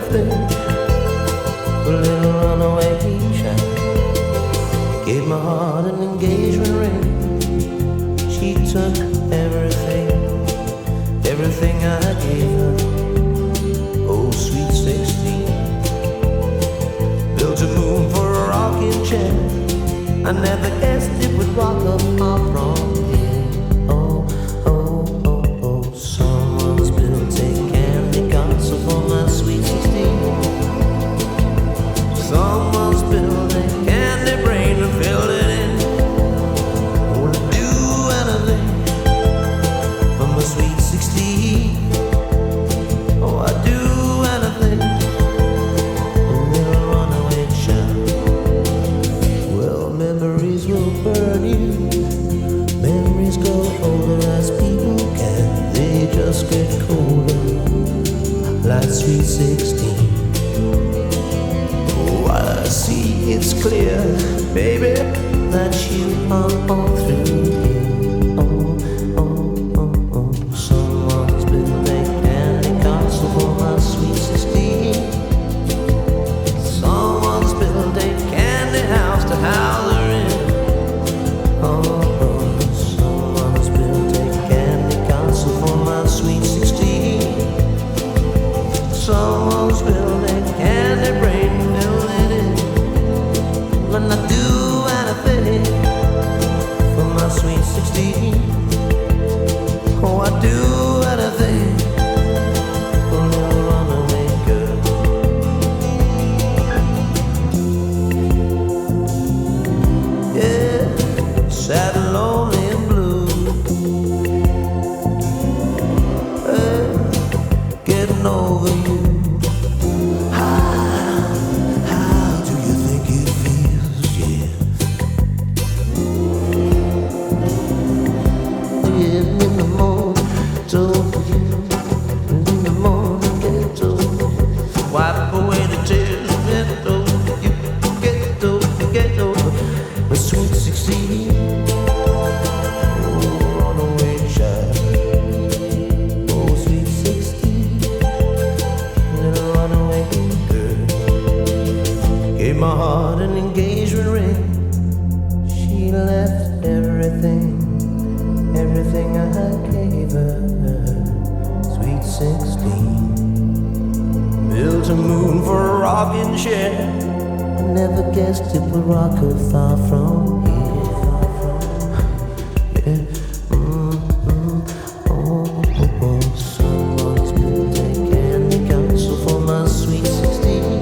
everything. A little runaway child gave my heart an engagement ring. She took everything, everything I gave her. Oh, sweet 16. Built a moon for a rocking chair. I never guessed it would rock up far from here. Oh, oh, oh, oh. Someone's built a candy castle for my sweet 16. Someone's built a candy brain and filled it in. Would do anything for my sweet 16. Oh, I'd do anything. A little runaway child. Well, memories will burn you. Memories grow older as people can. They just get colder, like sweet 16. Oh, I see it's clear, baby, that you are all through here. Oh, oh, oh, oh. Someone's built a candy castle for my sweet 16. Someone's built a candy house to house her in. Oh, oh. Someone's built a candy castle for my sweet 16. Someone's built a candy brain and filled it in. When I do anything for my sweet 16. Oh, I do anything for a little runaway girl. Yeah, sad and lonely and blue. Hey, getting over you. How do you think it feels? Yeah. Yeah, in the morning, told you. In the morning, get over. Wipe away the tears, get over you. Get over. The sweet 16. Oh, runaway child. Oh, sweet 16. Little runaway girl. Gave my heart an engagement ring. She left everything, everything I gave her. Sweet 16. Built a moon for a rocking chair. I never guessed it would rock her far from here. Yeah. Oh, oh, oh. Someone's built a candy castle for my sweet 16.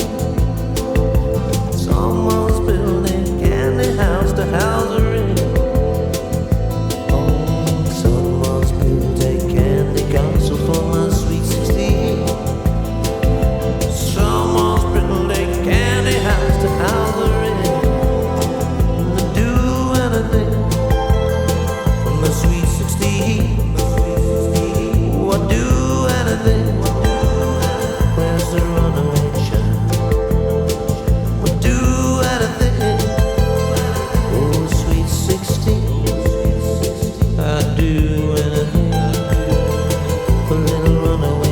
Someone's built a candy house to house her in. Oh, someone's built a candy castle for my sweet 16. Someone's built a candy house to house her in. To do anything for my sweet 16. Oh, I'd do anything. Where's the runaway child? Would do anything. Oh, sweet 16. I'd do anything for a little runaway.